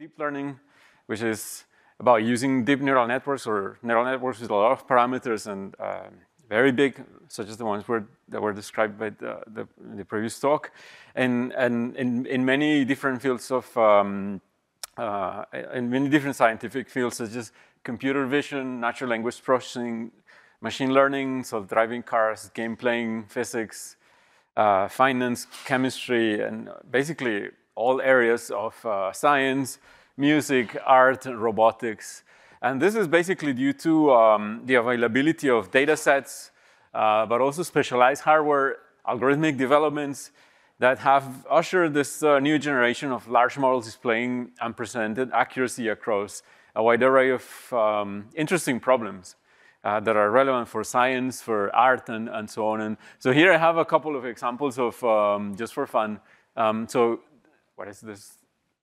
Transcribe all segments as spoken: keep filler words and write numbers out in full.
deep learning, which is about using deep neural networks or neural networks with a lot of parameters and uh, very big, such as the ones were, that were described by the, the, the previous talk, and, and in, in many different fields of, um, uh, in many different scientific fields, such as computer vision, natural language processing, machine learning, self-driving cars, game playing, physics, uh, finance, chemistry, and basically all areas of uh, science, music, art, robotics. And this is basically due to um, the availability of data sets, uh, but also specialized hardware, algorithmic developments that have ushered this uh, new generation of large models displaying unprecedented accuracy across a wide array of um, interesting problems uh, that are relevant for science, for art, and, and so on. And so here I have a couple of examples of, um, just for fun. Um, so what is this?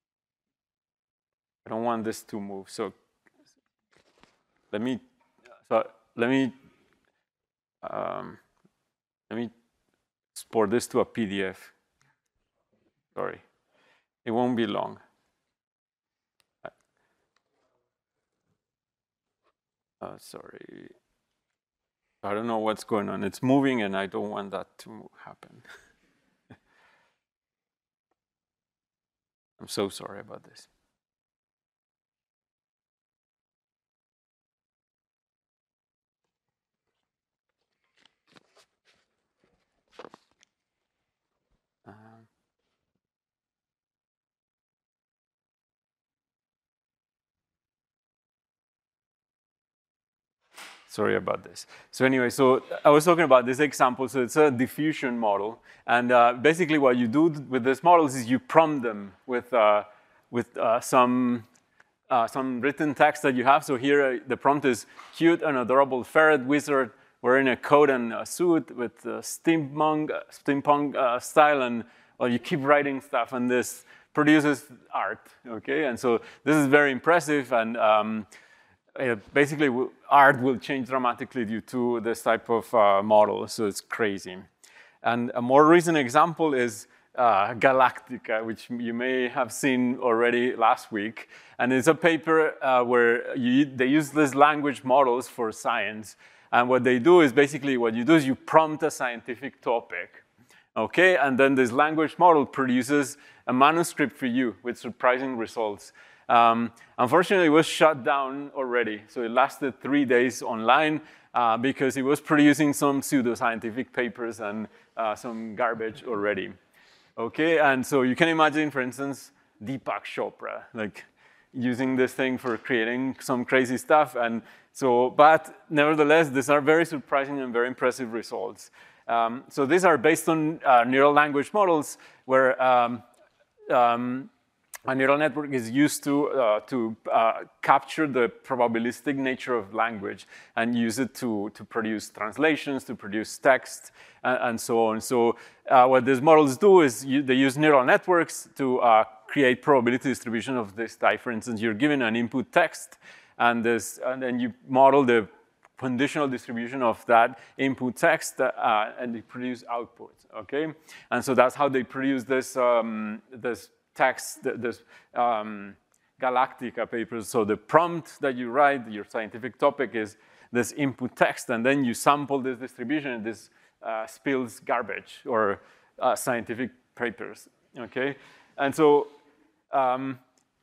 I don't want this to move. So let me, so let me, um, let me export this to a P D F. Sorry, it won't be long. Uh, sorry, I don't know what's going on. It's moving, and I don't want that to happen. I'm so sorry about this. Um, Sorry about this. So anyway, so I was talking about this example. So it's a diffusion model. And uh, basically what you do with these models is you prompt them with, uh, with uh, some, uh, some written text that you have. So here uh, the prompt is cute and adorable ferret wizard wearing a coat and a suit with uh, steampunk, steampunk uh, style. And well, you keep writing stuff and this produces art, okay? And so this is very impressive. And um, Uh, basically, art will change dramatically due to this type of uh, model, so it's crazy. And a more recent example is uh, Galactica, which you may have seen already last week. And it's a paper uh, where you, they use these language models for science. And what they do is basically what you do is you prompt a scientific topic, okay? And then this language model produces a manuscript for you with surprising results. Um, unfortunately, it was shut down already. So it lasted three days online uh, because it was producing some pseudoscientific papers and uh, some garbage already. Okay, and so you can imagine, for instance, Deepak Chopra, like using this thing for creating some crazy stuff. And so, but nevertheless, these are very surprising and very impressive results. Um, so these are based on uh, neural language models where um, um, a neural network is used to, uh, to uh, capture the probabilistic nature of language and use it to, to produce translations, to produce text, and, and so on. So uh, what these models do is you, they use neural networks to uh, create probability distribution of this type. For instance, you're given an input text, and, this, and then you model the conditional distribution of that input text, uh, and they produce outputs, okay? And so that's how they produce this, um, this text, this um, Galactica papers. So the prompt that you write, your scientific topic is this input text, and then you sample this distribution, and this uh, spills garbage or uh, scientific papers, okay? And so, um,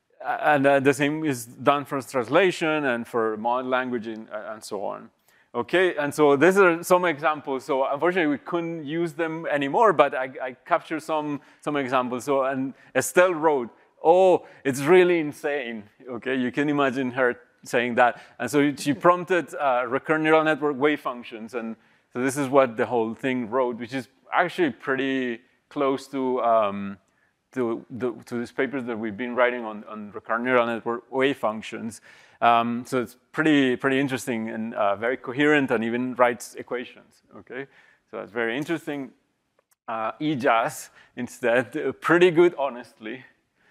and uh, the same is done for translation and for modern language and, and so on. Okay, and so these are some examples. So unfortunately, we couldn't use them anymore, but I, I captured some, some examples. So, and Estelle wrote, oh, it's really insane. Okay, you can imagine her saying that. And so she prompted uh, recurrent neural network wave functions. And so this is what the whole thing wrote, which is actually pretty close to, um, to, the, to these papers that we've been writing on, on recurrent neural network wave functions. Um, so it's pretty, pretty interesting and uh, very coherent and even writes equations, okay? So that's very interesting. Uh, Ijaz, instead, uh, pretty good, honestly.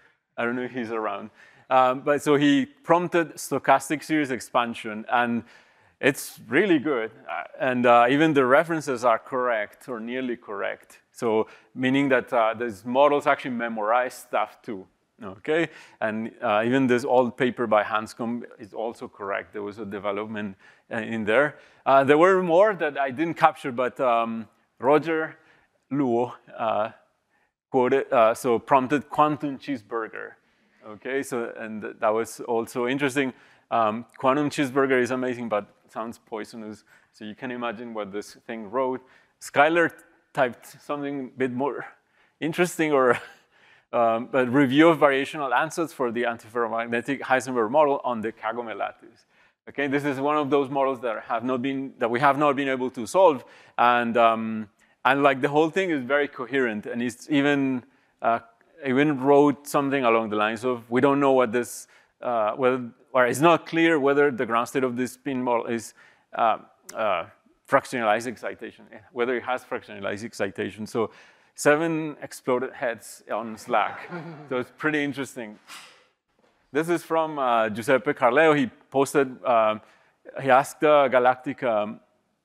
I don't know if he's around. Um, but so he prompted stochastic series expansion, and it's really good. Uh, and uh, even the references are correct or nearly correct. So meaning that uh, these models actually memorize stuff too. okay? And uh, even this old paper by Hanscom is also correct. There was a development uh, in there. Uh, there were more that I didn't capture, but um, Roger Luo uh, quoted, uh, so prompted quantum cheeseburger, okay? So, and that was also interesting. Um, quantum cheeseburger is amazing, but sounds poisonous. So you can imagine what this thing wrote. Skylar typed something a bit more interesting, or um, but review of variational answers for the antiferromagnetic Heisenberg model on the Kagome lattice. Okay, this is one of those models that have not been that we have not been able to solve, and um, and like the whole thing is very coherent, and it's even uh, even wrote something along the lines of we don't know what this uh, whether or it's not clear whether the ground state of this spin model is uh, uh, fractionalized excitation, whether it has fractionalized excitation. So seven exploded heads on Slack. So it's pretty interesting. This is from uh, Giuseppe Carleo. He posted, uh, he asked uh, Galactic um,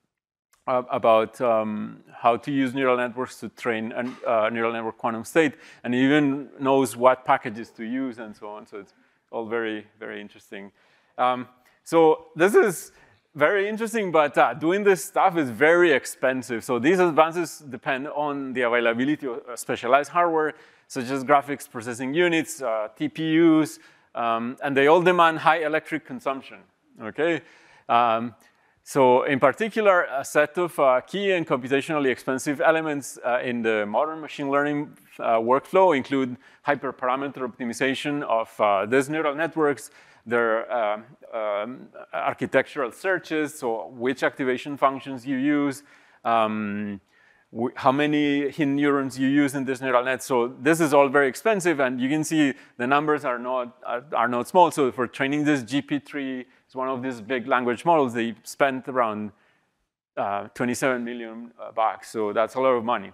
about um, how to use neural networks to train a uh, neural network quantum state, and he even knows what packages to use and so on. So it's all very, very interesting. Um, so this is very interesting, but uh, doing this stuff is very expensive. So these advances depend on the availability of specialized hardware, such as graphics processing units, uh, T P Us, um, and they all demand high electric consumption, okay? Um, so in particular, a set of uh, key and computationally expensive elements uh, in the modern machine learning uh, workflow include hyperparameter optimization of uh, these neural networks, their uh, um, architectural searches, so which activation functions you use, um, how many hidden neurons you use in this neural net. So this is all very expensive, and you can see the numbers are not, are, are not small. So for training this G P three, it's one of these big language models, they spent around uh, twenty-seven million bucks, so that's a lot of money.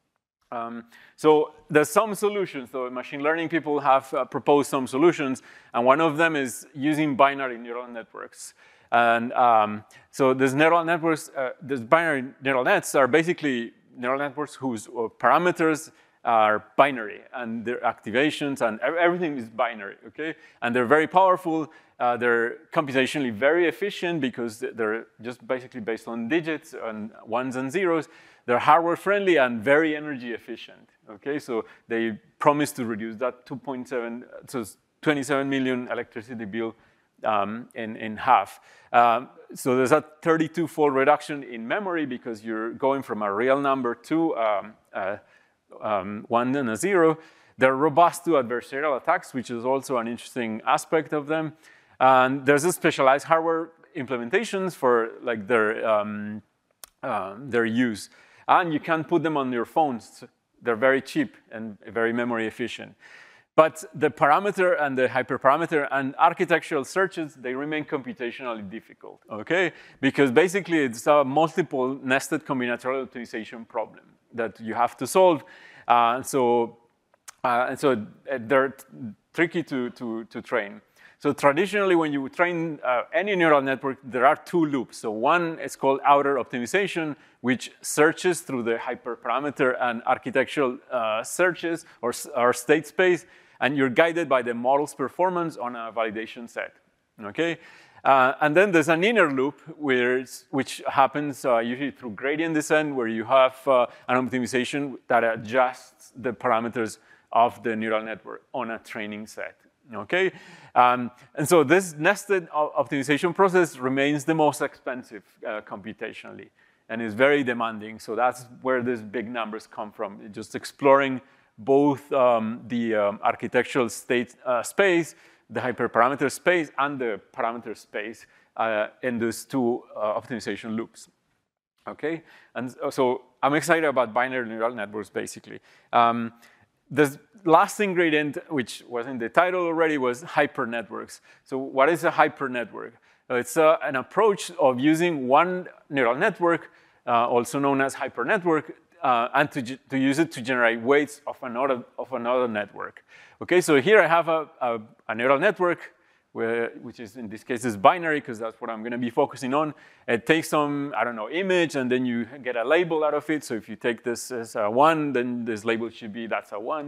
Um, so there's some solutions. So machine learning people have uh, proposed some solutions, and one of them is using binary neural networks. And um, so these neural networks, uh, these binary neural nets are basically neural networks whose uh, parameters are binary, and their activations and everything is binary, okay? And they're very powerful. Uh, they're computationally very efficient because they're just basically based on digits and ones and zeros. They're hardware friendly and very energy efficient, okay? So they promise to reduce that two point seven, so twenty-seven million electricity bill um, in, in half. Um, so there's a thirty-two fold reduction in memory because you're going from a real number to um, uh, um, one and a zero. They're robust to adversarial attacks, which is also an interesting aspect of them. And there's a specialized hardware implementations for like their, um, uh, their use. And you can put them on your phones. They're very cheap and very memory efficient. But the parameter and the hyperparameter and architectural searches, they remain computationally difficult, okay? Because basically it's a multiple nested combinatorial optimization problem that you have to solve. Uh, so, uh, and so they're tricky to, to, to train. So traditionally, when you train uh, any neural network, there are two loops. So one is called outer optimization, which searches through the hyperparameter and architectural uh, searches or, or state space, and you're guided by the model's performance on a validation set, okay? Uh, and then there's an inner loop, where which happens uh, usually through gradient descent, where you have uh, an optimization that adjusts the parameters of the neural network on a training set. Okay, um, and so this nested optimization process remains the most expensive uh, computationally, and is very demanding. So that's where these big numbers come from. Just exploring both um, the um, architectural state uh, space, the hyperparameter space, and the parameter space uh, in these two uh, optimization loops. Okay, and so I'm excited about binary neural networks, basically. Um, The last ingredient, which was in the title already, was hypernetworks. So what is a hypernetwork? It's uh, an approach of using one neural network, uh, also known as hypernetwork, uh, and to, to use it to generate weights of another, of another network. Okay, so here I have a, a, a neural network, where, which is in this case is binary, because that's what I'm going to be focusing on. It takes some, I don't know, image, and then you get a label out of it. So if you take this as a one, then this label should be that's a one.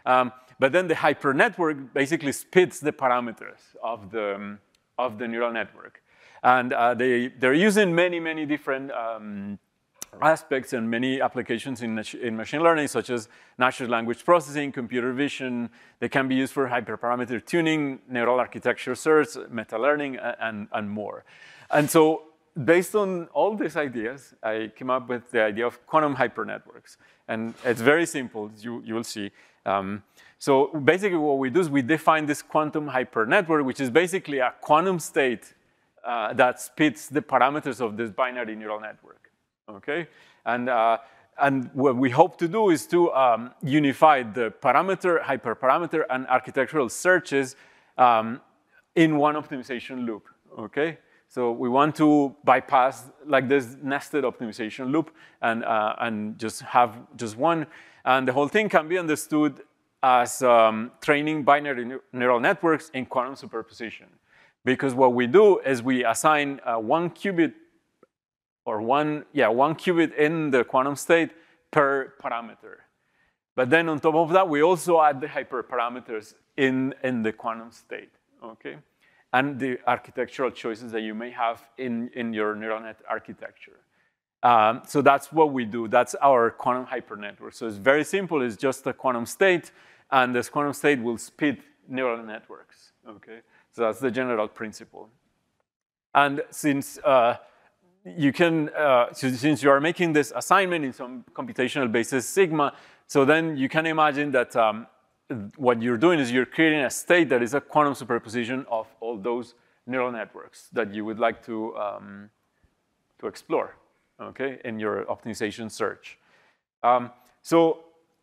Um, but then the hypernetwork basically spits the parameters of the, um, of the neural network. And uh, they, they're using many, many different um, aspects and many applications in, in machine learning, such as natural language processing, computer vision. They can be used for hyperparameter tuning, neural architecture search, meta-learning, and, and more. And so based on all these ideas, I came up with the idea of quantum hypernetworks. And it's very simple, you, you will see. Um, so basically what we do is we define this quantum hypernetwork, which is basically a quantum state uh, that spits the parameters of this binary neural network, okay? And, uh, and what we hope to do is to um, unify the parameter, hyperparameter, and architectural searches um, in one optimization loop, okay? So we want to bypass like this nested optimization loop and, uh, and just have just one. And the whole thing can be understood as um, training binary neural networks in quantum superposition. Because what we do is we assign uh, one qubit or one, yeah, one qubit in the quantum state per parameter. But then on top of that, we also add the hyperparameters in, in the quantum state, okay? And the architectural choices that you may have in, in your neural net architecture. Um, so that's what we do. That's our quantum hypernetwork. So it's very simple. It's just a quantum state, and this quantum state will spit neural networks, okay? So that's the general principle. And since uh, you can, uh, so since you are making this assignment in some computational basis sigma, so then you can imagine that um, what you're doing is you're creating a state that is a quantum superposition of all those neural networks that you would like to, um, to explore, okay, in your optimization search. Um, so,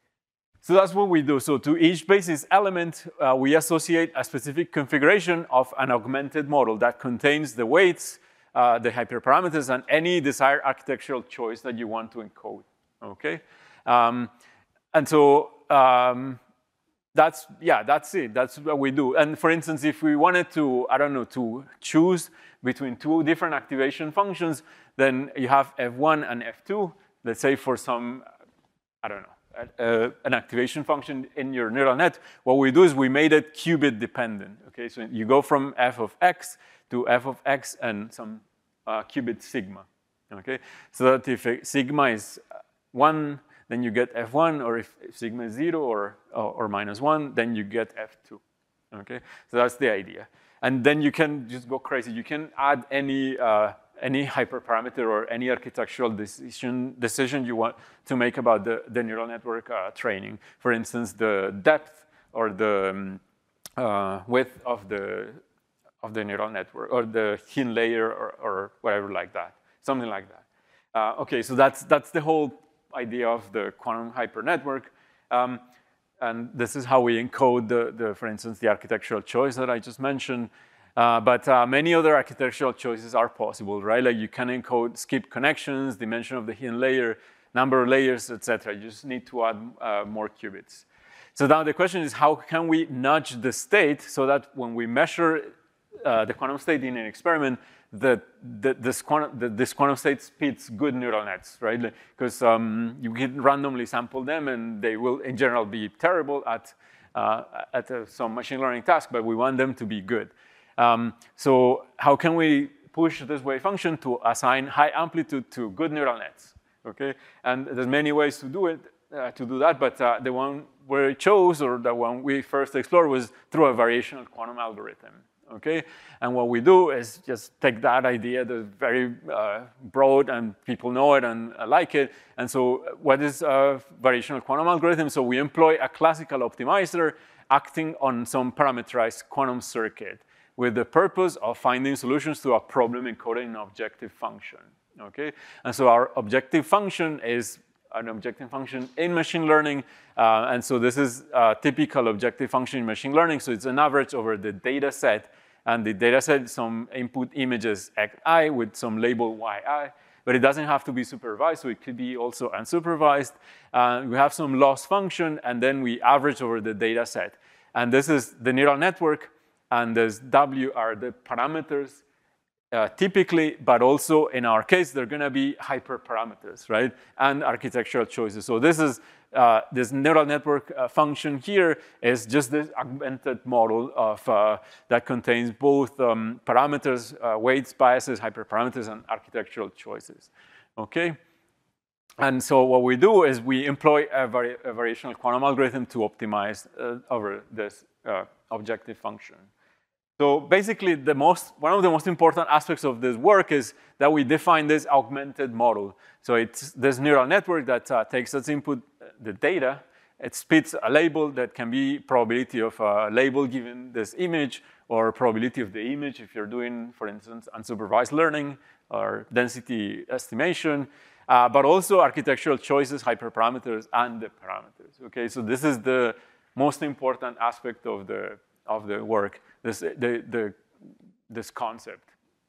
so that's what we do. So to each basis element, uh, we associate a specific configuration of an augmented model that contains the weights, uh, the hyperparameters, and any desired architectural choice that you want to encode, okay? Um, and so, um, That's, yeah, that's it. That's what we do. And for instance, if we wanted to, I don't know, to choose between two different activation functions, then you have F one and F two. Let's say for some, I don't know, uh, an activation function in your neural net, what we do is we made it qubit dependent. Okay, so you go from F of X to F of X and some uh, qubit sigma. Okay, so that if sigma is one, then you get F one, or if, if sigma is zero or, or, or minus one, then you get F two, okay? So that's the idea. And then you can just go crazy. You can add any, uh, any hyperparameter or any architectural decision, decision you want to make about the, the neural network uh, training. For instance, the depth or the um, uh, width of the, of the neural network, or the hidden layer, or, or whatever like that, something like that. Uh, okay, so that's, that's the whole idea of the quantum hypernetwork. Um, and this is how we encode, the, the, for instance, the architectural choice that I just mentioned. Uh, but uh, many other architectural choices are possible, right? Like you can encode skip connections, dimension of the hidden layer, number of layers, et cetera. You just need to add uh, more qubits. So now the question is, how can we nudge the state so that when we measure uh, the quantum state in an experiment, that the, this, quantum, the, this quantum state spits good neural nets, right? Because um, you can randomly sample them, and they will, in general, be terrible at, uh, at uh, some machine learning task, but we want them to be good. Um, so how can we push this wave function to assign high amplitude to good neural nets, okay? And there's many ways to do it, uh, to do that, but uh, the one we chose, or the one we first explored, was through a variational quantum algorithm. Okay, and what we do is just take that idea that's very uh, broad, and people know it and uh, like it. And so what is a variational quantum algorithm? So we employ a classical optimizer acting on some parameterized quantum circuit with the purpose of finding solutions to a problem encoded in an objective function, okay? And so our objective function is an objective function in machine learning. Uh, and so this is a typical objective function in machine learning. So it's an average over the data set. And the data set, some input images xi with some label yi. But it doesn't have to be supervised, so it could be also unsupervised. Uh, we have some loss function, and then we average over the data set. And this is the neural network, and this W are the parameters uh, typically, but also in our case, they're going to be hyperparameters, right? And architectural choices. So this is uh, this neural network uh, function here is just this augmented model of uh, that contains both um, parameters, uh, weights, biases, hyperparameters, and architectural choices. Okay. And so what we do is we employ a, vari a variational quantum algorithm to optimize uh, over this uh, objective function. So basically, the most, one of the most important aspects of this work is that we define this augmented model. So it's this neural network that uh, takes as input the data. It spits a label that can be probability of a label given this image, or probability of the image if you're doing, for instance, unsupervised learning or density estimation. Uh, but also architectural choices, hyperparameters, and the parameters. Okay, so this is the most important aspect of the of the work. This the the this concept.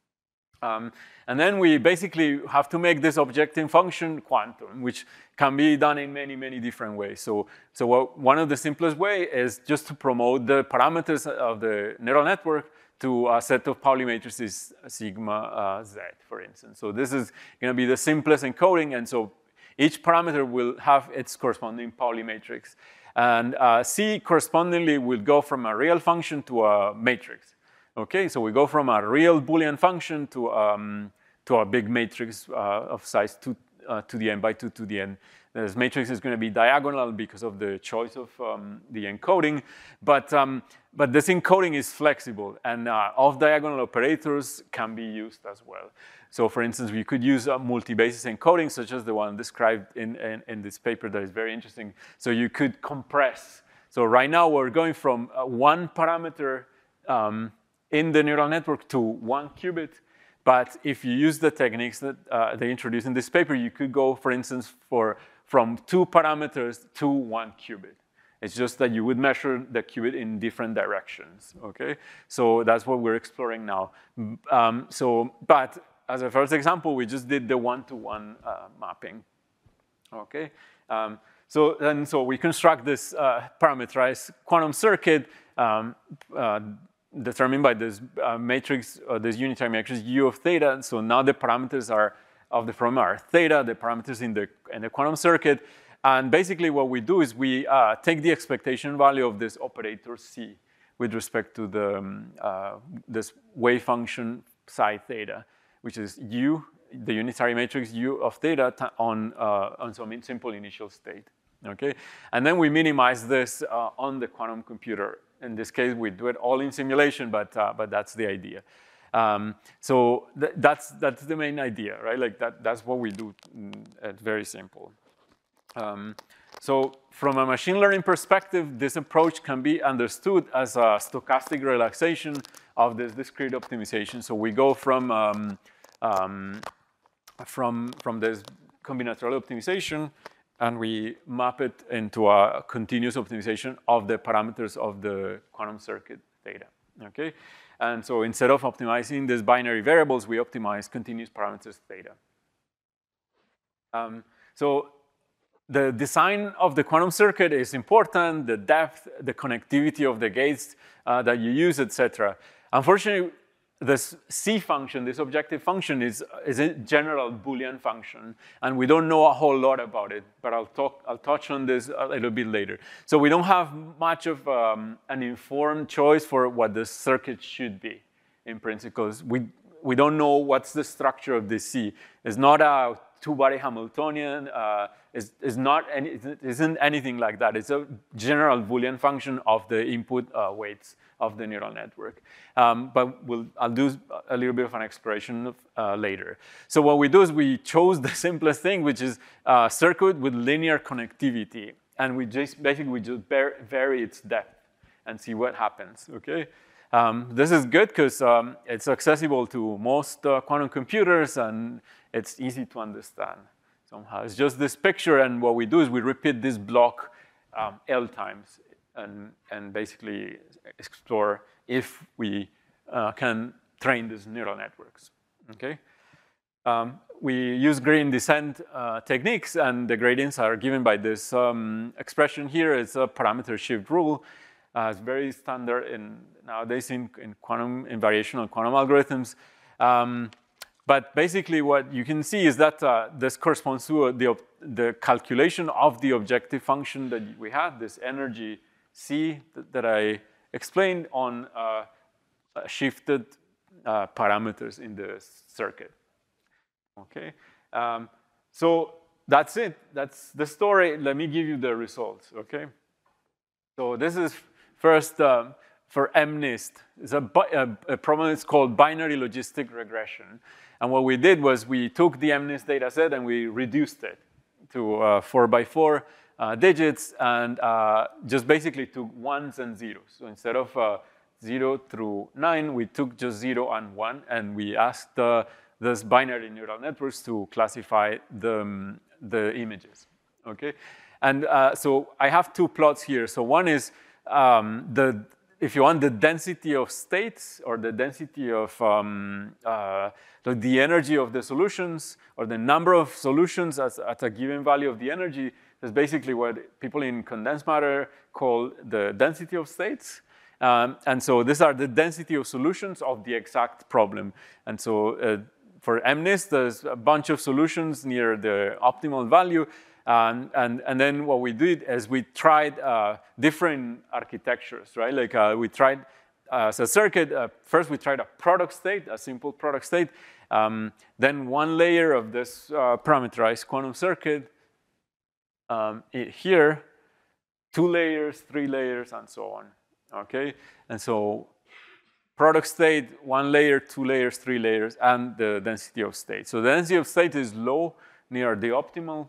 Um, and then we basically have to make this objective function quantum, which can be done in many many different ways. So so what, one of the simplest way is just to promote the parameters of the neural network to a set of Pauli matrices sigma uh, z, for instance. So this is going to be the simplest encoding, and so each parameter will have its corresponding Pauli matrix. And uh, C correspondingly will go from a real function to a matrix. Okay, so we go from a real Boolean function to, um, to a big matrix uh, of size two uh, to the n by two to the n. This matrix is going to be diagonal because of the choice of um, the encoding, but, um, but this encoding is flexible, and uh, off-diagonal operators can be used as well. So for instance, we could use a multi-basis encoding, such as the one described in, in, in this paper that is very interesting. So you could compress. So right now we're going from uh, one parameter um, in the neural network to one qubit. But if you use the techniques that uh, they introduce in this paper, you could go, for instance, for from two parameters to one qubit. It's just that you would measure the qubit in different directions, okay? So that's what we're exploring now. Um, so, but as a first example, we just did the one-to-one uh, mapping, okay? Um, so then, so we construct this uh, parameterized quantum circuit um, uh, determined by this uh, matrix, uh, this unitary matrix U of theta. So now the parameters are of the problem are theta, the parameters in the, in the quantum circuit. And basically what we do is we uh, take the expectation value of this operator C with respect to the, um, uh, this wave function psi theta, which is U, the unitary matrix U of theta on, uh, on some simple initial state, okay? And then we minimize this uh, on the quantum computer. In this case, we do it all in simulation, but, uh, but that's the idea. Um, so th that's, that's the main idea, right? Like that, that's what we do. It's very simple. Um, so from a machine learning perspective, this approach can be understood as a stochastic relaxation of this discrete optimization. So we go from, um, um, from, from this combinatorial optimization, and we map it into a continuous optimization of the parameters of the quantum circuit theta, okay? And so instead of optimizing these binary variables, we optimize continuous parameters theta. Um, so the design of the quantum circuit is important, the depth, the connectivity of the gates uh, that you use, et cetera. Unfortunately, this C function, this objective function, is, is a general Boolean function, and we don't know a whole lot about it, but I'll, talk, I'll touch on this a little bit later. So we don't have much of um, an informed choice for what the circuit should be, in principle. We, we don't know what's the structure of this C. It's not a two-body Hamiltonian, uh, it's, it's not any, it isn't anything like that. It's a general Boolean function of the input uh, weights of the neural network. Um, but we'll, I'll do a little bit of an exploration of, uh, later. So what we do is we chose the simplest thing, which is a circuit with linear connectivity. And we just, basically, we just vary its depth and see what happens, okay? Um, this is good because um, it's accessible to most uh, quantum computers, and it's easy to understand somehow. It's just this picture, and what we do is we repeat this block um, L times and, and basically explore if we uh, can train these neural networks, okay? Um, we use gradient descent uh, techniques, and the gradients are given by this um, expression here. It's a parameter shift rule. Uh, it's very standard in, nowadays in, in quantum, in variational quantum algorithms. Um, but basically what you can see is that uh, this corresponds to uh, the, the calculation of the objective function that we had, this energy C that, that I explained on uh, shifted uh, parameters in the circuit. Okay, um, so that's it. That's the story. Let me give you the results. Okay, so this is first um, for MNIST. It's a, a, a problem. It's called binary logistic regression. And what we did was we took the MNIST data set and we reduced it to uh, four by four uh, digits and uh, just basically took ones and zeros. So instead of uh, zero through nine, we took just zero and one, and we asked uh, these binary neural networks to classify the, um, the images, okay? And uh, so I have two plots here. So one is um, the, if you want the density of states or the density of um, uh, the, the energy of the solutions or the number of solutions as, at a given value of the energy, is basically what people in condensed matter call the density of states. Um, and so these are the density of solutions of the exact problem. And so uh, for MNIST, there's a bunch of solutions near the optimal value. Um, and, and then what we did is we tried uh, different architectures, right? Like uh, we tried uh, as a circuit, uh, first we tried a product state, a simple product state. Um, then one layer of this uh, parameterized quantum circuit um, here, two layers, three layers, and so on. Okay, and so product state, one layer, two layers, three layers, and the density of state. So the density of state is low near the optimal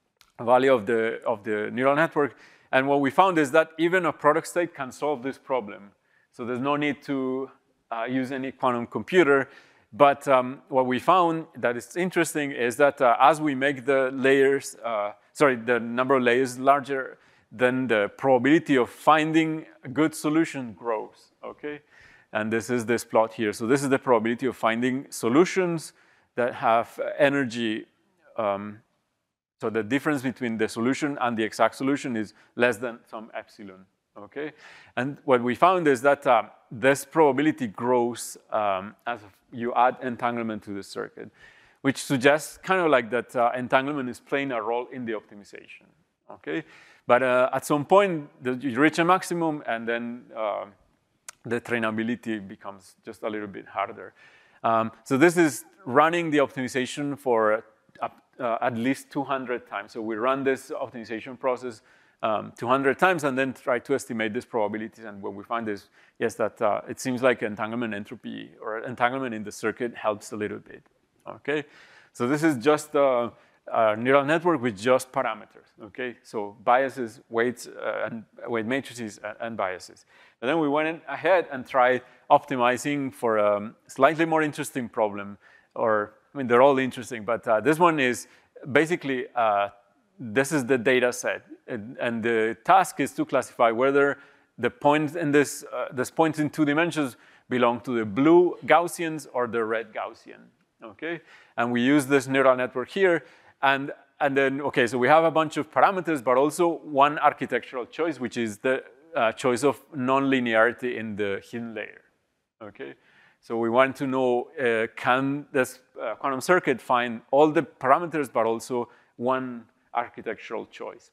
value of the, of the neural network. And what we found is that even a product state can solve this problem. So there's no need to uh, use any quantum computer. But um, what we found that is interesting is that uh, as we make the layers, uh, sorry, the number of layers larger, then the probability of finding a good solution grows, okay? And this is this plot here. So this is the probability of finding solutions that have energy. Um, so the difference between the solution and the exact solution is less than some epsilon, okay? And what we found is that uh, this probability grows um, as you add entanglement to the circuit, which suggests kind of like that uh, entanglement is playing a role in the optimization, okay? But uh, at some point, the, you reach a maximum, and then uh, the trainability becomes just a little bit harder. Um, so this is running the optimization for uh, uh, at least two hundred times. So we run this optimization process um, two hundred times and then try to estimate these probabilities. And what we find is, yes, that uh, it seems like entanglement entropy or entanglement in the circuit helps a little bit, okay? So this is just uh, a neural network with just parameters, okay? So biases, weights, uh, and weight matrices, and, and biases. And then we went ahead and tried optimizing for a slightly more interesting problem, or, I mean, they're all interesting, but uh, this one is basically, uh, this is the data set, and, and the task is to classify whether the points in this, uh, this points in two dimensions belong to the blue Gaussians or the red Gaussian, okay? And we use this neural network here. And, and then, okay, so we have a bunch of parameters, but also one architectural choice, which is the uh, choice of non-linearity in the hidden layer, okay? So we want to know, uh, can this uh, quantum circuit find all the parameters, but also one architectural choice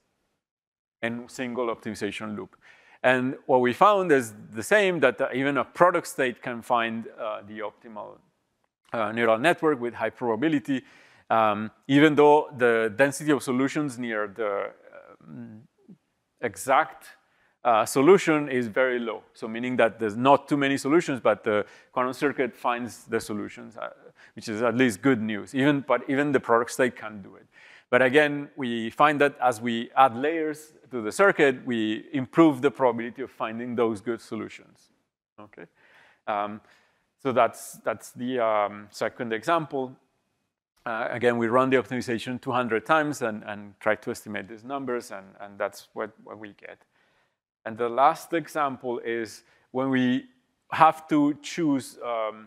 and single optimization loop. And what we found is the same, that uh, even a product state can find uh, the optimal uh, neural network with high probability. Um, even though the density of solutions near the um, exact uh, solution is very low. So meaning that there's not too many solutions, but the quantum circuit finds the solutions, uh, which is at least good news. Even, but even the product state can do it. But again, we find that as we add layers to the circuit, we improve the probability of finding those good solutions, okay? Um, so that's, that's the um, second example. Uh, again, we run the optimization two hundred times and, and try to estimate these numbers, and, and that's what, what we get. And the last example is when we have to choose um,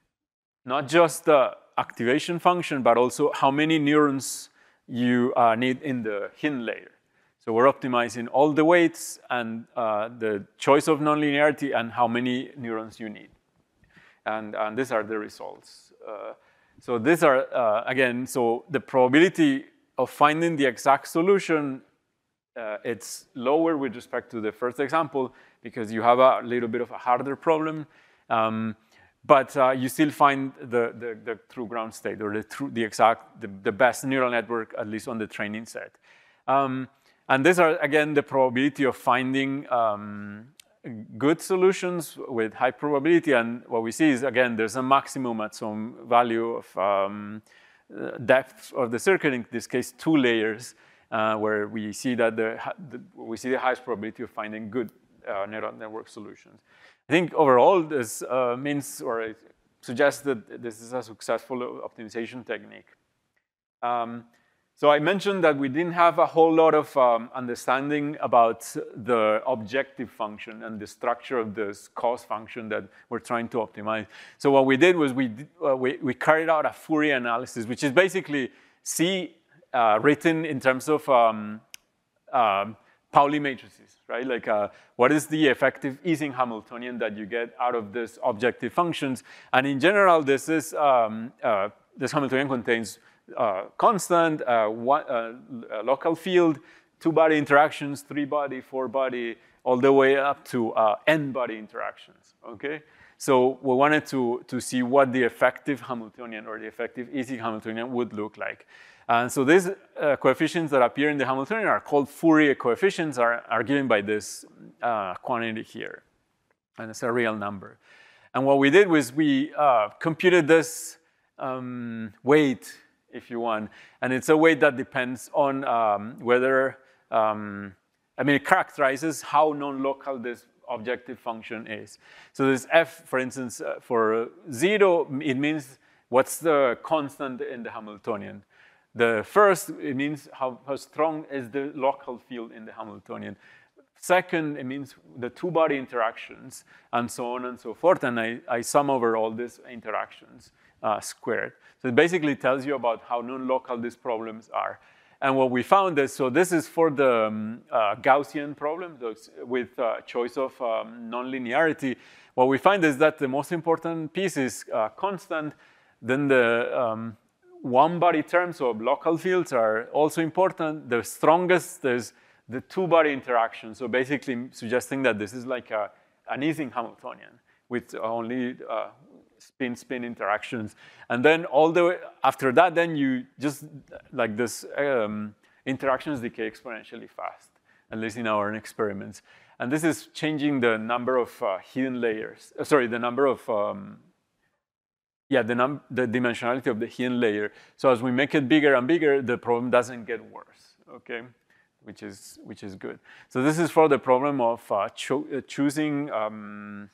not just the activation function, but also how many neurons you uh, need in the hidden layer. So we're optimizing all the weights and uh, the choice of nonlinearity and how many neurons you need. And, and these are the results. Uh, so these are, uh, again, so the probability of finding the exact solution, uh, it's lower with respect to the first example because you have a little bit of a harder problem. Um, but uh, you still find the, the, the true ground state or the, true, the exact, the, the best neural network, at least on the training set. Um, and these are, again, the probability of finding um, good solutions with high probability. And what we see is, again, there's a maximum at some value of um, depth of the circuit, in this case, two layers, uh, where we see that the, the, we see the highest probability of finding good uh, neural network solutions. I think overall this uh, means, or it suggests that this is a successful optimization technique. Um, so I mentioned that we didn't have a whole lot of um, understanding about the objective function and the structure of this cost function that we're trying to optimize. So what we did was we, uh, we, we carried out a Fourier analysis, which is basically C uh, written in terms of um, um, Pauli matrices, right? Like, uh, what is the effective Ising Hamiltonian that you get out of these objective functions? And in general, this is um, uh, this Hamiltonian contains uh, constant, uh, one, uh, local field, two-body interactions, three-body, four-body, all the way up to uh, n-body interactions. Okay. So we wanted to to see what the effective Hamiltonian or the effective Ising Hamiltonian would look like. And so these uh, coefficients that appear in the Hamiltonian are called Fourier coefficients, are, are given by this uh, quantity here. And it's a real number. And what we did was we uh, computed this um, weight, if you want. And it's a weight that depends on um, whether, um, I mean, it characterizes how non-local this objective function is. So this f, for instance, uh, for zero, it means what's the constant in the Hamiltonian. The first, it means how, how strong is the local field in the Hamiltonian. Second, it means the two-body interactions, and so on and so forth. And I, I sum over all these interactions uh, squared. So it basically tells you about how non-local these problems are. And what we found is, so this is for the um, uh, Gaussian problem, so it's with uh, choice of um, nonlinearity. What we find is that the most important piece is uh, constant. Then the um, one-body terms of local fields are also important. The strongest is the two-body interaction. So basically suggesting that this is like a, an Ising Hamiltonian with only uh, spin-spin interactions. And then all the way after that, then you just, like this um, interactions decay exponentially fast, at least in our experiments. And this is changing the number of uh, hidden layers. Uh, sorry, the number of um, Yeah, the, num the dimensionality of the hidden layer. So as we make it bigger and bigger, the problem doesn't get worse, okay? Which is, which is good. So this is for the problem of uh, cho uh, choosing um,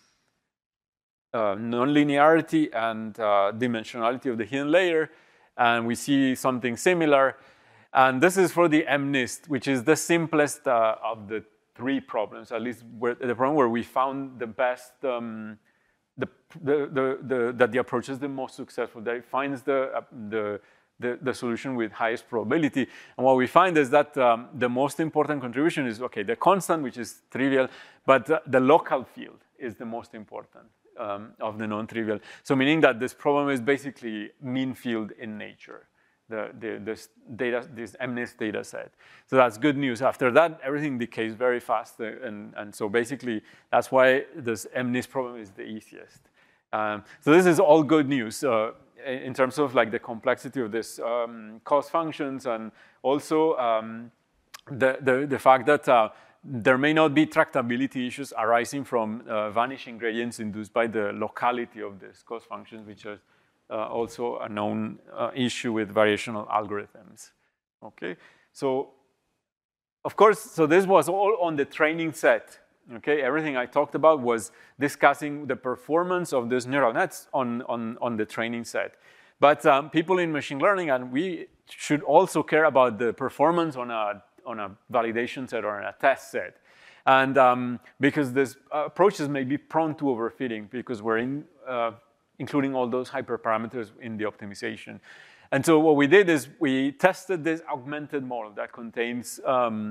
uh, nonlinearity and uh, dimensionality of the hidden layer. And we see something similar. And this is for the MNIST, which is the simplest uh, of the three problems, at least where, the problem where we found the best um, The, the, the, the, that the approach is the most successful, that it finds the, uh, the, the, the solution with highest probability. And what we find is that um, the most important contribution is, okay, the constant, which is trivial, but uh, the local field is the most important um, of the non-trivial. So meaning that this problem is basically mean field in nature, the, the, this, data, this MNIST data set. So that's good news. After that, everything decays very fast. And, and so basically, that's why this MNIST problem is the easiest. Um, so this is all good news uh, in terms of like the complexity of this um, cost functions, and also um, the, the, the fact that uh, there may not be tractability issues arising from uh, vanishing gradients induced by the locality of these cost functions, which is Uh, also a known uh, issue with variational algorithms. Okay, so of course, so this was all on the training set. Okay, everything I talked about was discussing the performance of these neural nets on, on, on the training set. But um, people in machine learning, and we should also care about the performance on a, on a validation set or on a test set. And um, because these uh, approaches may be prone to overfitting, because we're in, uh, including all those hyperparameters in the optimization. And so what we did is we tested this augmented model that contains um,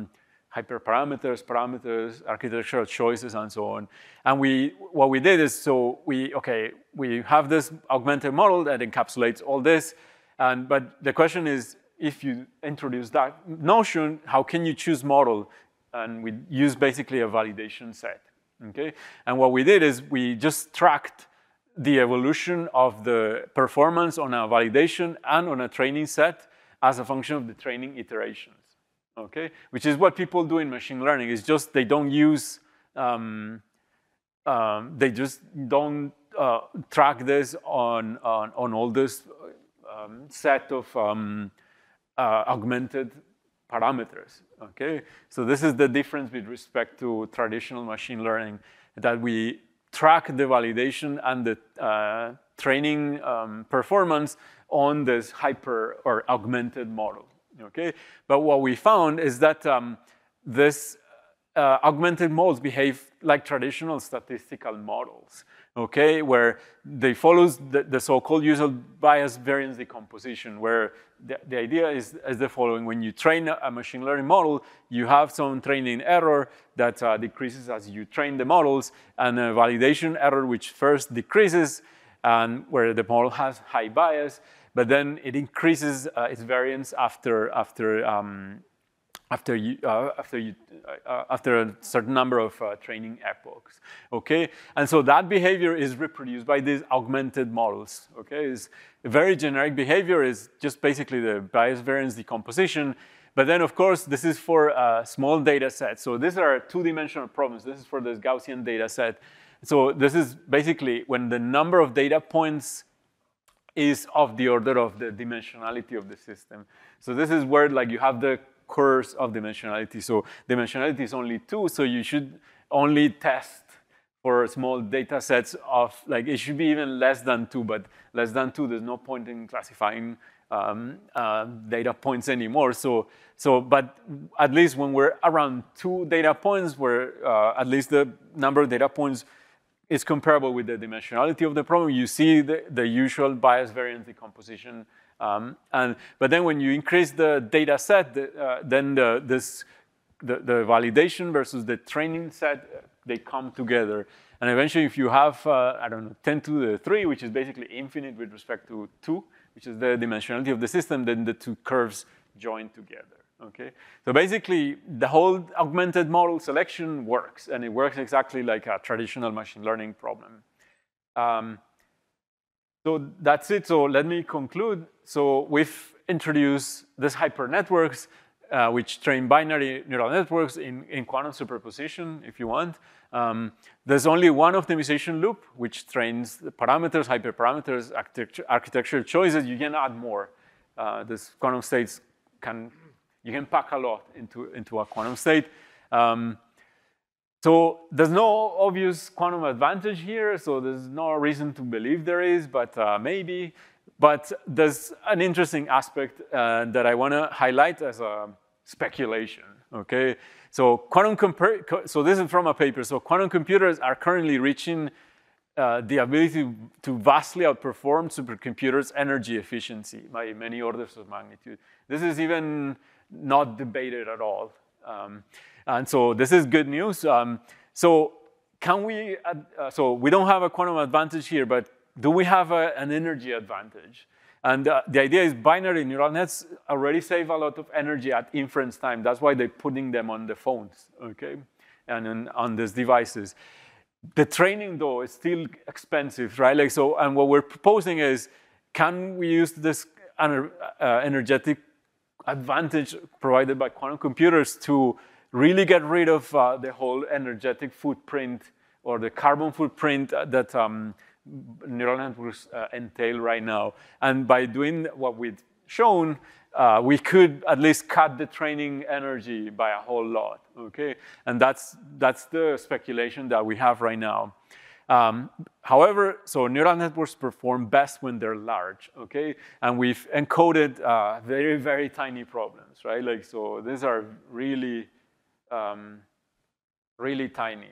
hyperparameters, parameters, architectural choices, and so on. And we, what we did is, so we, okay, we have this augmented model that encapsulates all this, and, but the question is, if you introduce that notion, how can you choose model? And we use basically a validation set, okay? And what we did is we just tracked the evolution of the performance on a validation and on a training set as a function of the training iterations. Okay, which is what people do in machine learning. It's just they don't use, um, um, they just don't uh, track this on, on, on all this um, set of um, uh, augmented parameters, okay? So this is the difference with respect to traditional machine learning, that we track the validation and the uh, training um, performance on this hyper or augmented model. Okay, but what we found is that um, this uh, augmented models behave like traditional statistical models, okay, where they follow the, the so-called usual bias variance decomposition, where the, the idea is, is the following. When you train a machine learning model, you have some training error that uh, decreases as you train the models, and a validation error which first decreases, and where the model has high bias, but then it increases uh, its variance after after um, after you uh, after you uh, after a certain number of uh, training epochs. Okay, and so that behavior is reproduced by these augmented models. Okay, is a very generic behavior, is just basically the bias variance decomposition. But then, of course, this is for a small data set. So these are two-dimensional problems. This is for this Gaussian data set. So this is basically when the number of data points is of the order of the dimensionality of the system. So this is where like you have the curves of dimensionality. So dimensionality is only two, so you should only test for small data sets of, like it should be even less than two, but less than two, there's no point in classifying um, uh, data points anymore. So, so, but at least when we're around two data points, where uh, at least the number of data points is comparable with the dimensionality of the problem, you see the, the usual bias variance decomposition. Um, and, but then when you increase the data set, the, uh, then the, this, the, the validation versus the training set, they come together. And eventually if you have, uh, I don't know, ten to the three, which is basically infinite with respect to two, which is the dimensionality of the system, then the two curves join together. Okay, so basically the whole augmented model selection works, and it works exactly like a traditional machine learning problem. Um, so that's it. So let me conclude. So we've introduced these hypernetworks, uh, which train binary neural networks in, in quantum superposition, if you want. Um, there's only one optimization loop, which trains the parameters, hyperparameters, architecture, architectural choices. You can add more. Uh, this quantum states can You can pack a lot into, into a quantum state. Um, so there's no obvious quantum advantage here, so there's no reason to believe there is, but uh, maybe. But there's an interesting aspect uh, that I want to highlight as a speculation, okay? So quantum compar- so this is from a paper. So quantum computers are currently reaching uh, the ability to vastly outperform supercomputers' energy efficiency by many orders of magnitude. This is even not debated at all. Um, and so this is good news. Um, so can we, uh, so we don't have a quantum advantage here, but do we have a, an energy advantage? And uh, the idea is binary neural nets already save a lot of energy at inference time. That's why they're putting them on the phones, okay? And on, on these devices. The training though is still expensive, right? Like so, and what we're proposing is, can we use this ener uh, energetic advantage provided by quantum computers to really get rid of uh, the whole energetic footprint or the carbon footprint that um, neural networks uh, entail right now. And by doing what we've shown, uh, we could at least cut the training energy by a whole lot, okay? And that's, that's the speculation that we have right now. Um, however, so neural networks perform best when they're large, okay? And we've encoded uh, very, very tiny problems, right? Like, so these are really, um, really tiny,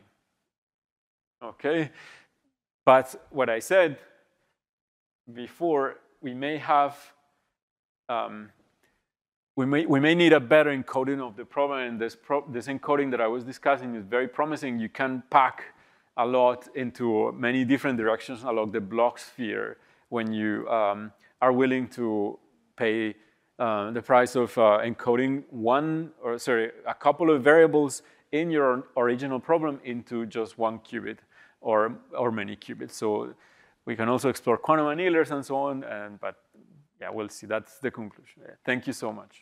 okay? But what I said before, we may have um, we may, we may need a better encoding of the problem, and this, pro this encoding that I was discussing is very promising. You can pack a lot into many different directions along the block sphere when you um, are willing to pay uh, the price of uh, encoding one, or sorry, a couple of variables in your original problem into just one qubit or, or many qubits. So we can also explore quantum annealers and so on, and, but yeah, we'll see. That's the conclusion. Yeah. Thank you so much.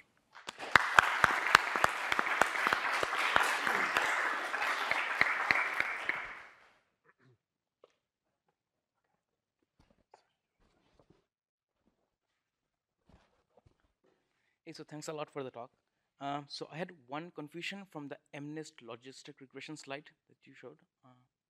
Hey, so thanks a lot for the talk. Um, so I had one confusion from the MNIST logistic regression slide that you showed. Uh,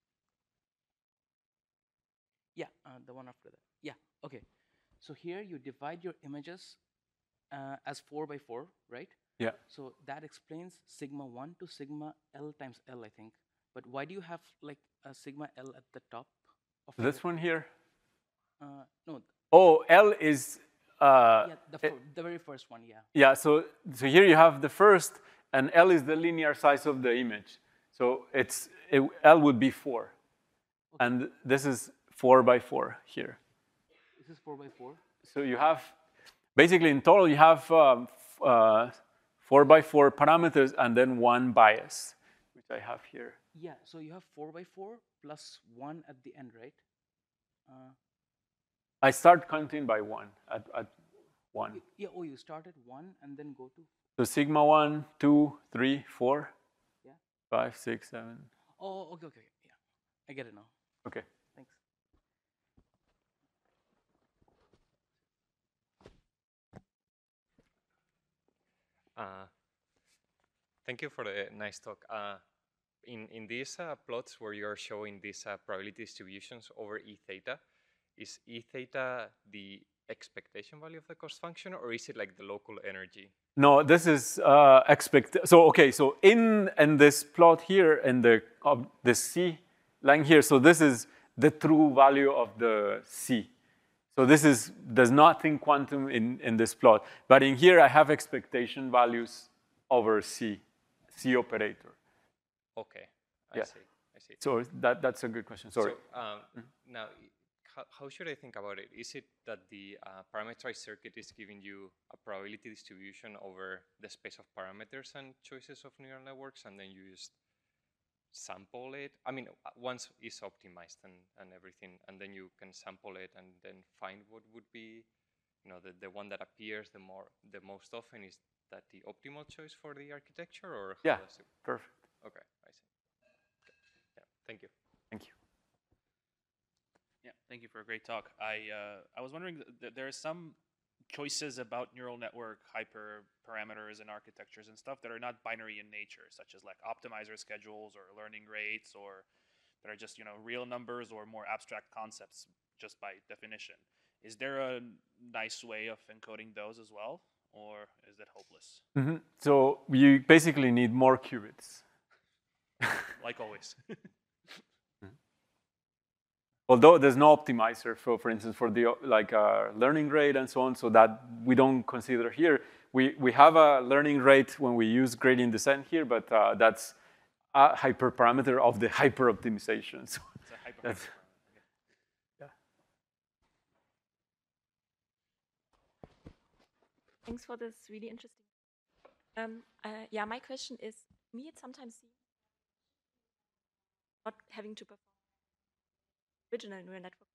yeah, uh, the one after that. Yeah, okay. So here you divide your images uh, as four by four, right? Yeah. So that explains sigma one to sigma L times L, I think. But why do you have like a sigma L at the top of This your, one here? Uh, no. Oh, L is... Uh, yeah, the, it, the very first one, yeah. Yeah, so, so here you have the first, and L is the linear size of the image. So it's, it, L would be four. Okay. And this is four by four here. This is four by four? So you have, basically in total, you have um, uh, four by four parameters and then one bias, which I have here. Yeah, so you have four by four plus one at the end, right? Uh, I start counting by one, at, at one. Yeah, oh, you start at one and then go to? So sigma one, two, three, four, yeah. five, six, seven. Oh, okay, okay, yeah. I get it now. Okay. Thanks. Uh, thank you for the nice talk. Uh, in, in these uh, plots where you're showing these uh, probability distributions over E theta, is E theta the expectation value of the cost function, or is it like the local energy? No, this is uh, expect. So okay, so in in this plot here, in the of the C line here, so this is the true value of the C. So this is does not think quantum in in this plot, but in here I have expectation values over C, C operator. Okay, I yeah. see. I see. So that that's a good question. Sorry. So um, mm-hmm. now. How, how should I think about it? Is it that the uh, parameterized circuit is giving you a probability distribution over the space of parameters and choices of neural networks, and then you just sample it? I mean, once it's optimized and, and everything, and then you can sample it and then find what would be, you know, the, the one that appears the more the most often. Is that the optimal choice for the architecture, or how yeah, does it? Perfect. Okay, I see. Okay. Yeah, thank you. Thank you. Yeah, thank you for a great talk. I uh, I was wondering, th there are some choices about neural network hyperparameters and architectures and stuff that are not binary in nature, such as like optimizer schedules or learning rates, or that are just, you know, real numbers or more abstract concepts just by definition. Is there a nice way of encoding those as well, or is it hopeless? Mm-hmm. So you basically need more qubits. Like always. Although there's no optimizer for, for instance, for the like uh, learning rate and so on, so that we don't consider here. We we have a learning rate when we use gradient descent here, but uh, that's a hyperparameter of the hyperoptimization. So it's a hyper that's, yeah. Thanks for this really interesting. Um, uh, yeah, my question is, me it sometimes seems not having to perform original neural network.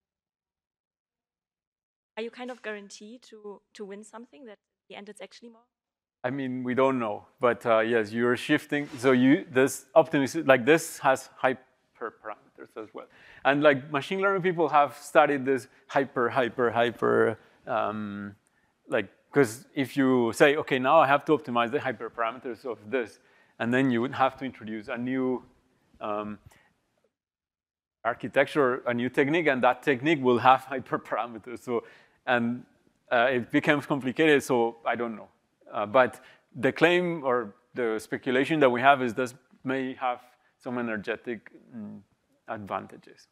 Are you kind of guaranteed to to win something that in the end it's actually more? I mean, we don't know, but uh, yes, you're shifting. So you this optimization like this has hyperparameters as well, and like machine learning people have studied this hyper, hyper, hyper, um, like because if you say, okay, now I have to optimize the hyperparameters of this, and then you would have to introduce a new um, architecture, a new technique, and that technique will have hyperparameters. So, and uh, it becomes complicated, so I don't know. Uh, but the claim or the speculation that we have is this may have some energetic mm, advantages.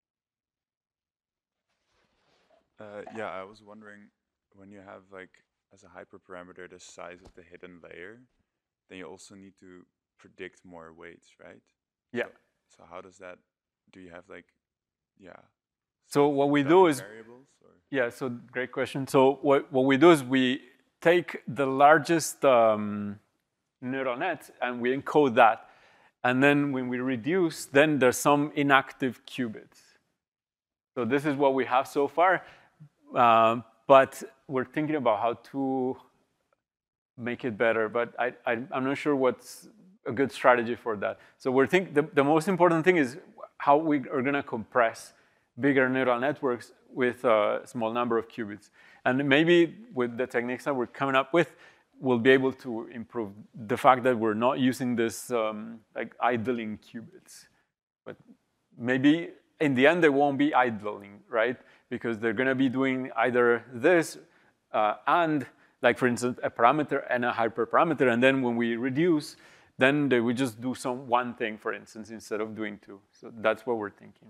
Uh, yeah, I was wondering, when you have like as a hyperparameter the size of the hidden layer, then you also need to predict more weights, right? Yeah. So, so how does that? Do you have like, yeah? So what we do dummy is, variables, or? yeah, so great question. So what, what we do is we take the largest um, neural net and we encode that. And then when we reduce, then there's some inactive qubits. So this is what we have so far. Um, but we're thinking about how to make it better. But I, I, I'm not sure what's a good strategy for that. So we're think the, the most important thing is how we are going to compress bigger neural networks with a small number of qubits. And maybe with the techniques that we're coming up with, we'll be able to improve the fact that we're not using this um, like idling qubits. But maybe in the end, they won't be idling, right? Because they're going to be doing either this uh, and, like for instance, a parameter and a hyperparameter. And then when we reduce, then they would just do some one thing, for instance, instead of doing two. So that's what we're thinking.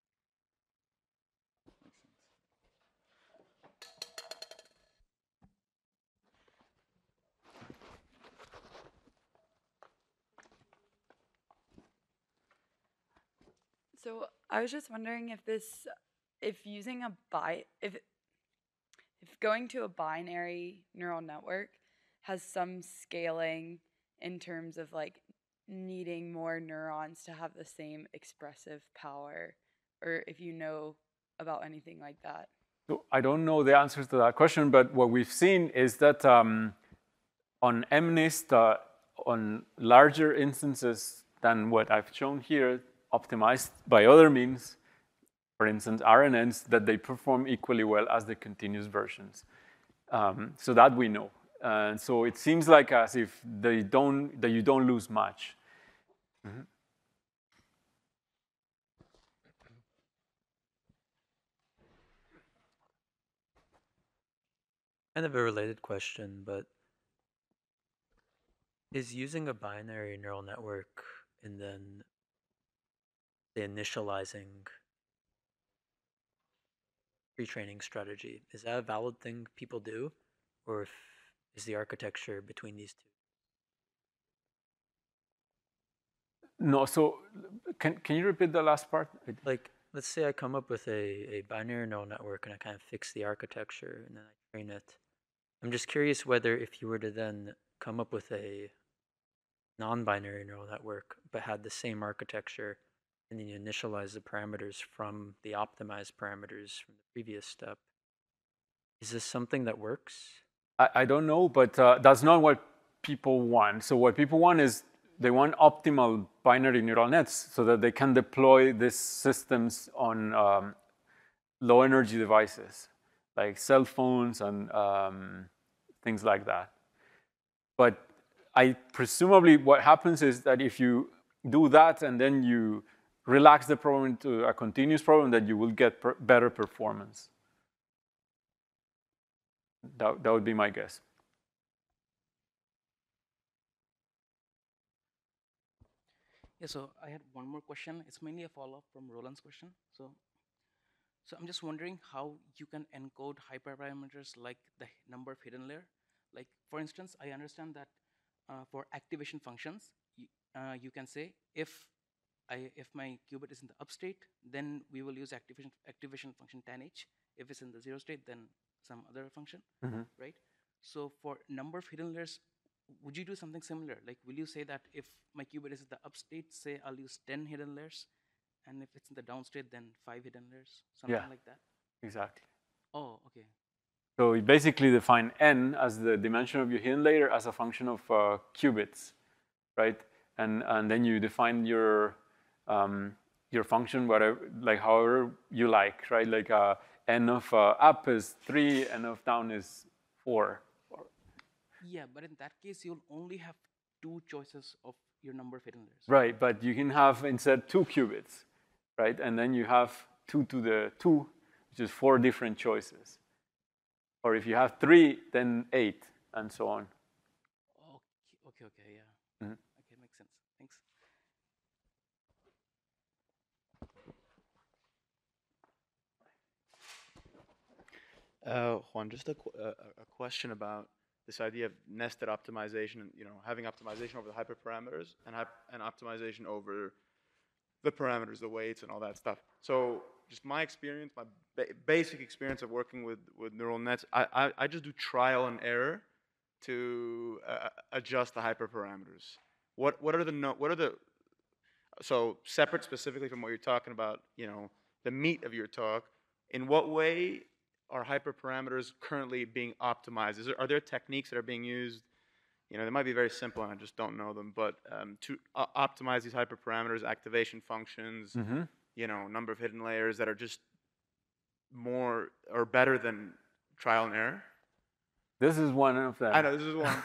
So I was just wondering if this, if using a bi, if if going to a binary neural network has some scaling in terms of like needing more neurons to have the same expressive power, or if you know about anything like that. So I don't know the answers to that question, but what we've seen is that um, on MNIST, uh, on larger instances than what I've shown here, optimized by other means, for instance, R N Ns, that they perform equally well as the continuous versions. Um, so that we know. And so it seems like as if they don't, that you don't lose much. Mm-hmm. Kind of a related question, but is using a binary neural network and then the initializing pre-training strategy, is that a valid thing people do? Or if, is the architecture between these two? No, so can, can you repeat the last part? Like, let's say I come up with a, a binary neural network and I kind of fix the architecture and then I train it. I'm just curious whether if you were to then come up with a non-binary neural network but had the same architecture and then you initialize the parameters from the optimized parameters from the previous step, is this something that works? I, I don't know, but uh, that's not what people want. So what people want is they want optimal binary neural nets so that they can deploy these systems on um, low energy devices like cell phones and um, things like that. But I presumably what happens is that if you do that and then you relax the problem into a continuous problem, that you will get per better performance. That, that would be my guess. Yeah, so I had one more question. It's mainly a follow-up from Roland's question. So, so I'm just wondering how you can encode hyperparameters like the number of hidden layer. Like, for instance, I understand that uh, for activation functions, you, uh, you can say if I, if my qubit is in the up state, then we will use activation activation function tan h. If it's in the zero state, then some other function, mm-hmm. right? So for number of hidden layers, would you do something similar? Like, will you say that if my qubit is in the up state, say I'll use ten hidden layers, and if it's in the down state, then five hidden layers, something yeah, like that? Exactly. Oh, okay. So you basically define n as the dimension of your hidden layer as a function of uh, qubits, right? And and then you define your um, your function whatever, like however you like, right? Like uh, n of uh, up is three, n of down is four. Yeah, but in that case, you'll only have two choices of your number of hidden layers. Right, but you can have instead two qubits, right? And then you have two to the two, which is four different choices. Or if you have three, then eight, and so on. Okay, okay, okay, yeah. Mm-hmm. Okay, makes sense. Thanks. Uh, Juan, just a, qu a, a question about this idea of nested optimization, and you know, having optimization over the hyperparameters and hyp and optimization over the parameters, the weights, and all that stuff. So, just my experience, my ba basic experience of working with with neural nets, I I, I just do trial and error to uh, adjust the hyperparameters. What what are the no, what are the so separate specifically from what you're talking about, you know, the meat of your talk, in what way are hyperparameters currently being optimized? Is there, are there techniques that are being used? You know, they might be very simple and I just don't know them, but um, to uh, optimize these hyperparameters, activation functions, Mm-hmm. you know, number of hidden layers that are just more or better than trial and error? This is one of them. I know, this is one.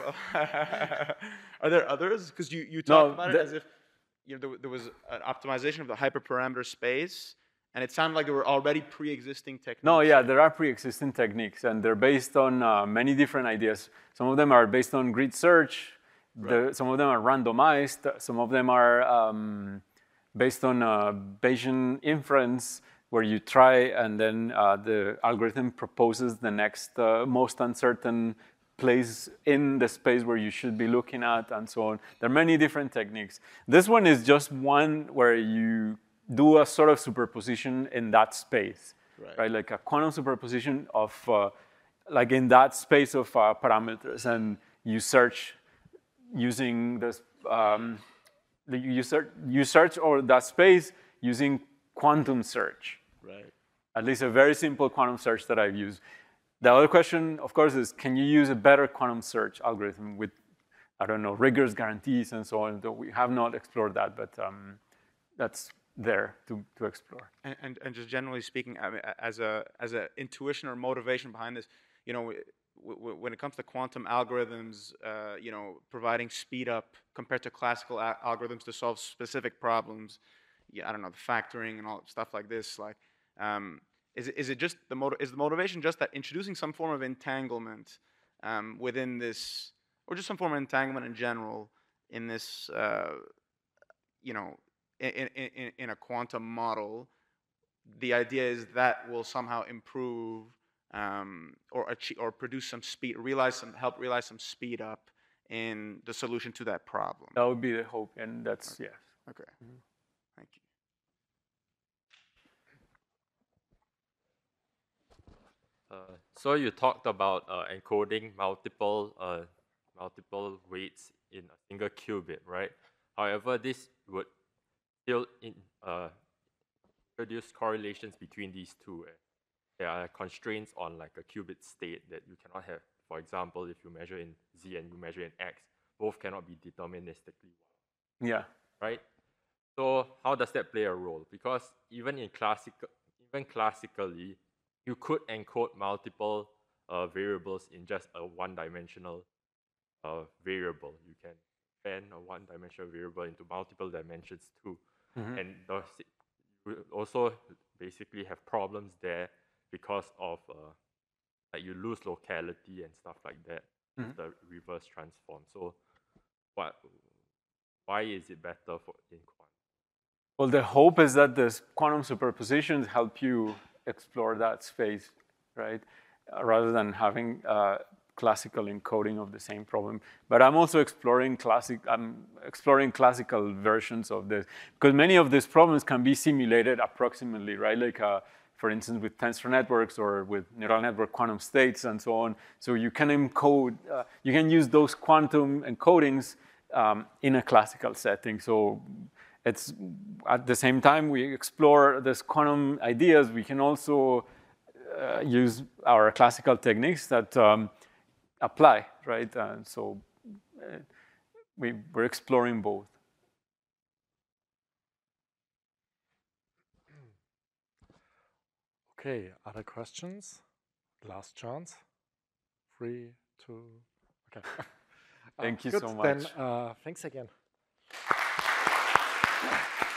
Are there others? Because you, you talked No, about it as if you know, there, there was an optimization of the hyperparameter space, and it sounded like there were already pre-existing techniques. No, yeah, there are pre-existing techniques, and they're based on uh, many different ideas. Some of them are based on grid search. Right. The, some of them are randomized. Some of them are um, based on uh, Bayesian inference, where you try and then uh, the algorithm proposes the next uh, most uncertain place in the space where you should be looking at, and so on. There are many different techniques. This one is just one where you do a sort of superposition in that space, Right. right? Like a quantum superposition of, uh, like in that space of uh, parameters, and you search using this, um, you search, you search over that space using quantum search. Right. At least a very simple quantum search that I've used. The other question, of course, is can you use a better quantum search algorithm with, I don't know, rigorous guarantees and so on? Though we have not explored that, but um, that's there to, to explore. And, and and just generally speaking, I mean, as a as a intuition or motivation behind this, you know, w w when it comes to quantum algorithms, uh, you know, providing speed up compared to classical algorithms to solve specific problems, yeah, I don't know, the factoring and all stuff like this, like, um, is it, is it just the motiv is the motivation just that introducing some form of entanglement um, within this, or just some form of entanglement in general in this, uh, you know, In, in, in a quantum model, the idea is that will somehow improve um, or achieve, or produce some speed, realize some, help realize some speed up in the solution to that problem. That would be the hope, and that's, Okay. yes. Okay, mm-hmm. Thank you. Uh, so you talked about uh, encoding multiple uh, multiple weights in a single qubit, right? However, this would still in, uh, introduce correlations between these two. Eh? There are constraints on like a qubit state that you cannot have. For example, if you measure in Z and you measure in X, both cannot be deterministically. Yeah. Right? So how does that play a role? Because even in classical, even classically, you could encode multiple uh, variables in just a one-dimensional uh, variable. You can fan a one-dimensional variable into multiple dimensions too. Mm-hmm. And those, you also basically have problems there because of uh, like you lose locality and stuff like that, mm-hmm. the reverse transform. So, what? Why is it better for in quantum? Well, the hope is that the quantum superpositions help you explore that space, right? Uh, rather than having uh, classical encoding of the same problem. But I'm also exploring classic, I'm exploring classical versions of this, because many of these problems can be simulated approximately, right? Like, uh, for instance, with tensor networks or with neural network quantum states and so on. So you can encode, uh, you can use those quantum encodings um, in a classical setting. So it's, at the same time we explore these quantum ideas, we can also uh, use our classical techniques that um, apply, right? And so uh, we, we're exploring both. Okay, other questions? Last chance. Three, two, okay. Thank uh, you good, so much. Then uh, thanks again.